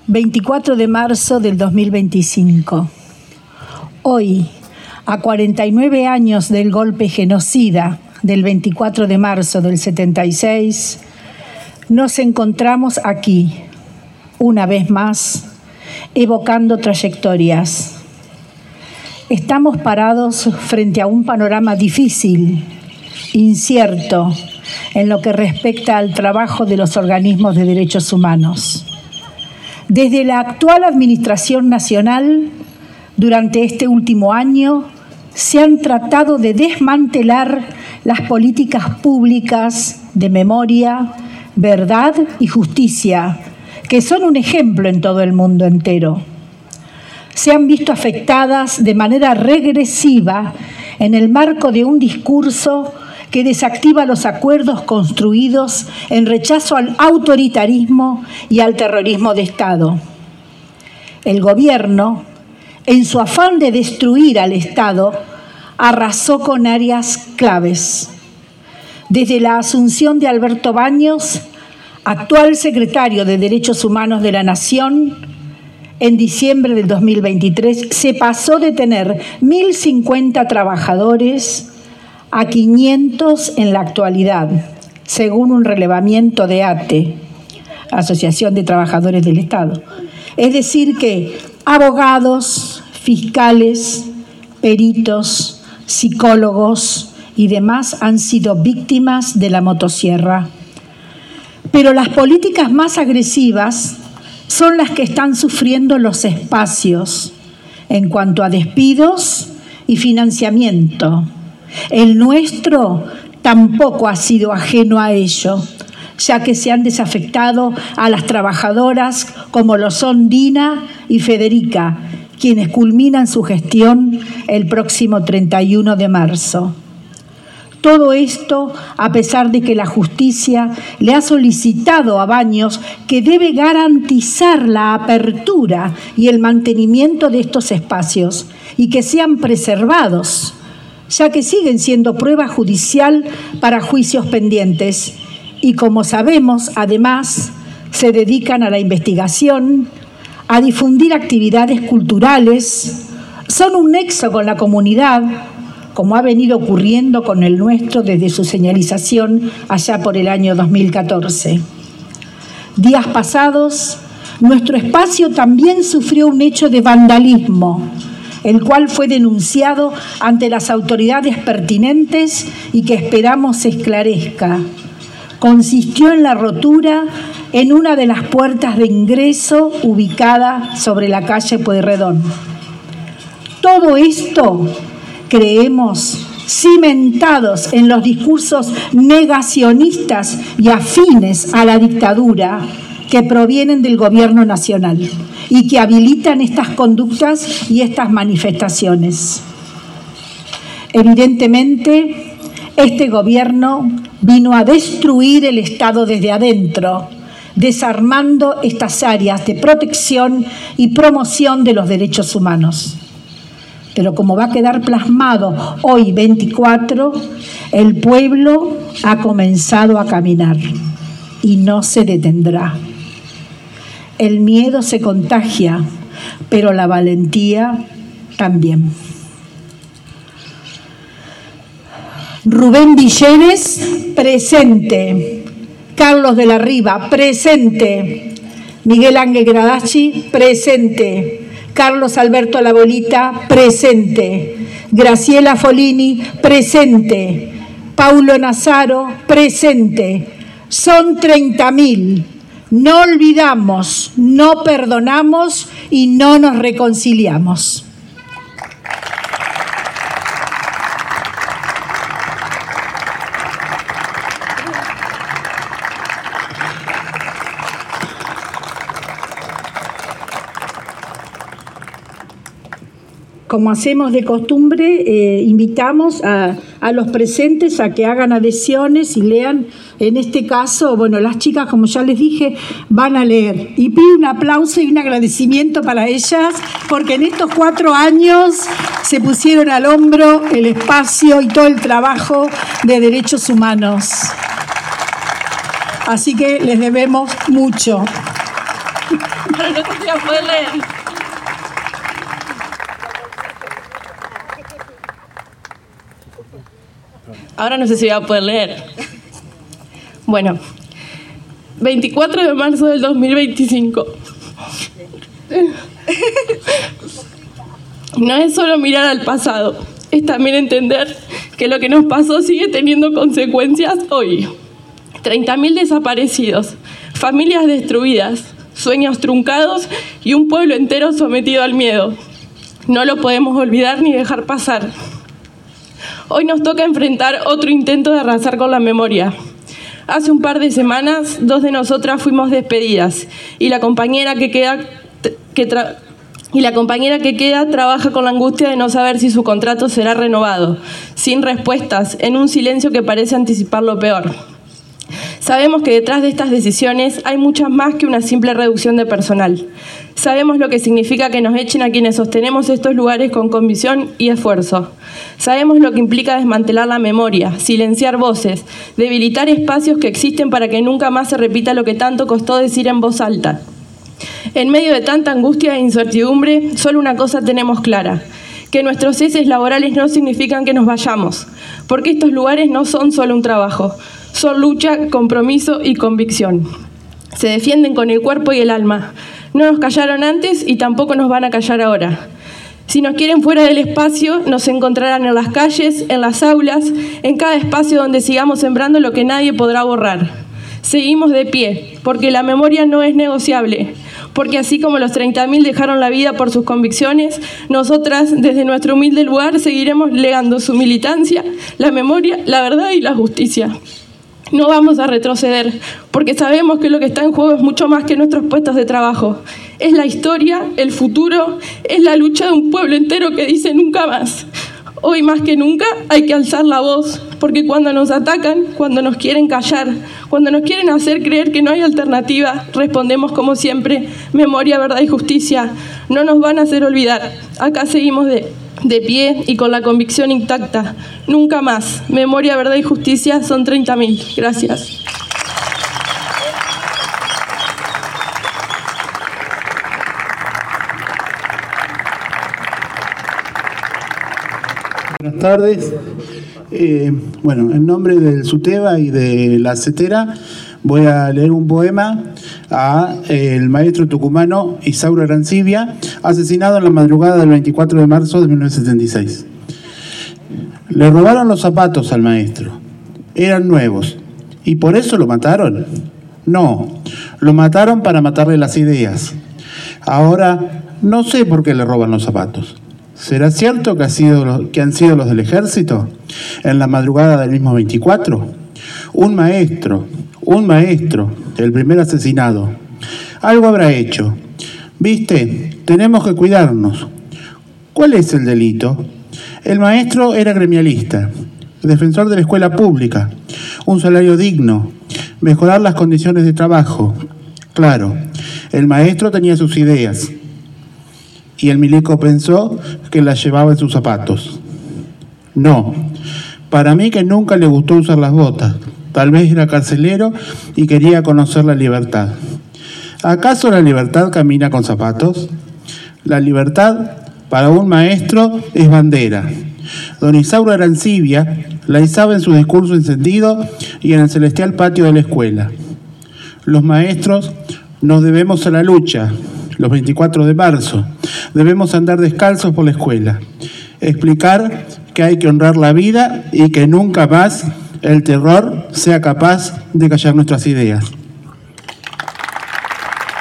24 de marzo del 2025. Hoy, a 49 años del golpe genocida del 24 de marzo del 76, nos encontramos aquí, una vez más, evocando trayectorias. Estamos parados frente a un panorama difícil, incierto, en lo que respecta al trabajo de los organismos de derechos humanos. Desde la actual Administración Nacional, durante este último año, se han tratado de desmantelar las políticas públicas de memoria, verdad y justicia, que son un ejemplo en todo el mundo entero. Se han visto afectadas de manera regresiva en el marco de un discurso que desactiva los acuerdos construidos en rechazo al autoritarismo y al terrorismo de Estado. El gobierno, en su afán de destruir al Estado, arrasó con áreas claves. Desde la asunción de Alberto Baños, actual secretario de Derechos Humanos de la Nación, en diciembre del 2023 se pasó de tener 1.050 trabajadores a 500 en la actualidad, según un relevamiento de ATE, Asociación de Trabajadores del Estado. Es decir que abogados, fiscales, peritos, psicólogos y demás han sido víctimas de la motosierra. Pero las políticas más agresivas son las que están sufriendo los espacios en cuanto a despidos y financiamiento. El nuestro tampoco ha sido ajeno a ello, ya que se han desafectado a las trabajadoras como lo son Dina y Federica, quienes culminan su gestión el próximo 31 de marzo. Todo esto a pesar de que la justicia le ha solicitado a Baños que debe garantizar la apertura y el mantenimiento de estos espacios y que sean preservados, ya que siguen siendo prueba judicial para juicios pendientes y, como sabemos, además, se dedican a la investigación, a difundir actividades culturales, son un nexo con la comunidad, como ha venido ocurriendo con el nuestro desde su señalización allá por el año 2014. Días pasados, nuestro espacio también sufrió un hecho de vandalismo, el cual fue denunciado ante las autoridades pertinentes y que esperamos se esclarezca. Consistió en la rotura en una de las puertas de ingreso ubicada sobre la calle Pueyrredón. Todo esto, creemos, cimentados en los discursos negacionistas y afines a la dictadura que provienen del gobierno nacional y que habilitan estas conductas y estas manifestaciones. Evidentemente, este gobierno vino a destruir el Estado desde adentro, desarmando estas áreas de protección y promoción de los derechos humanos. Pero como va a quedar plasmado hoy 24, el pueblo ha comenzado a caminar y no se detendrá. El miedo se contagia, pero la valentía también. Rubén Villeres, presente. Carlos de la Riva, presente. Miguel Ángel Gradacci, presente. Carlos Alberto Labolita, presente. Graciela Folini, presente. Paulo Nazaro, presente. Son 30.000. No olvidamos, no perdonamos y no nos reconciliamos. Como hacemos de costumbre, invitamos a los presentes a que hagan adhesiones y lean. En este caso, bueno, las chicas, como ya les dije, van a leer. Y pido un aplauso y un agradecimiento para ellas, porque en estos 4 años se pusieron al hombro el espacio y todo el trabajo de derechos humanos. Así que les debemos mucho. Pero no te voy a poder leer. Ahora no sé si voy a poder leer. Bueno, 24 de marzo del 2025. No es solo mirar al pasado, es también entender que lo que nos pasó sigue teniendo consecuencias hoy. 30.000 desaparecidos, familias destruidas, sueños truncados y un pueblo entero sometido al miedo. No lo podemos olvidar ni dejar pasar. Hoy nos toca enfrentar otro intento de arrasar con la memoria. Hace un par de semanas, 2 de nosotras fuimos despedidas y la compañera que queda trabaja con la angustia de no saber si su contrato será renovado, sin respuestas, en un silencio que parece anticipar lo peor. Sabemos que detrás de estas decisiones hay muchas más que una simple reducción de personal. Sabemos lo que significa que nos echen a quienes sostenemos estos lugares con convicción y esfuerzo. Sabemos lo que implica desmantelar la memoria, silenciar voces, debilitar espacios que existen para que nunca más se repita lo que tanto costó decir en voz alta. En medio de tanta angustia e incertidumbre, solo una cosa tenemos clara: que nuestros ceses laborales no significan que nos vayamos, porque estos lugares no son solo un trabajo, son lucha, compromiso y convicción. Se defienden con el cuerpo y el alma. No nos callaron antes y tampoco nos van a callar ahora. Si nos quieren fuera del espacio, nos encontrarán en las calles, en las aulas, en cada espacio donde sigamos sembrando lo que nadie podrá borrar. Seguimos de pie, porque la memoria no es negociable, porque así como los 30.000 dejaron la vida por sus convicciones, nosotras, desde nuestro humilde lugar, seguiremos legando su militancia, la memoria, la verdad y la justicia. No vamos a retroceder, porque sabemos que lo que está en juego es mucho más que nuestros puestos de trabajo. Es la historia, el futuro, es la lucha de un pueblo entero que dice nunca más. Hoy más que nunca hay que alzar la voz, porque cuando nos atacan, cuando nos quieren callar, cuando nos quieren hacer creer que no hay alternativa, respondemos como siempre: memoria, verdad y justicia. No nos van a hacer olvidar. Acá seguimos de pie y con la convicción intacta. Nunca más. Memoria, verdad y justicia son 30.000. Gracias. Buenas tardes. En nombre del SUTEBA y de la CETERA voy a leer un poema a el maestro tucumano Isauro Arancibia, asesinado en la madrugada del 24 de marzo de 1976. Le robaron los zapatos al maestro. Eran nuevos. ¿Y por eso lo mataron? No, lo mataron para matarle las ideas. Ahora no sé por qué le roban los zapatos. ¿Será cierto que han sido los del ejército en la madrugada del mismo 24? Un maestro, el primer asesinado. Algo habrá hecho. ¿Viste? Tenemos que cuidarnos. ¿Cuál es el delito? El maestro era gremialista, defensor de la escuela pública, un salario digno, mejorar las condiciones de trabajo. Claro, el maestro tenía sus ideas. Y el milico pensó que las llevaba en sus zapatos. No, para mí que nunca le gustó usar las botas. Tal vez era carcelero y quería conocer la libertad. ¿Acaso la libertad camina con zapatos? La libertad, para un maestro, es bandera. Don Isauro Arancibia la izaba en su discurso encendido y en el celestial patio de la escuela. Los maestros nos debemos a la lucha. Los 24 de marzo debemos andar descalzos por la escuela, explicar que hay que honrar la vida y que nunca más el terror sea capaz de callar nuestras ideas.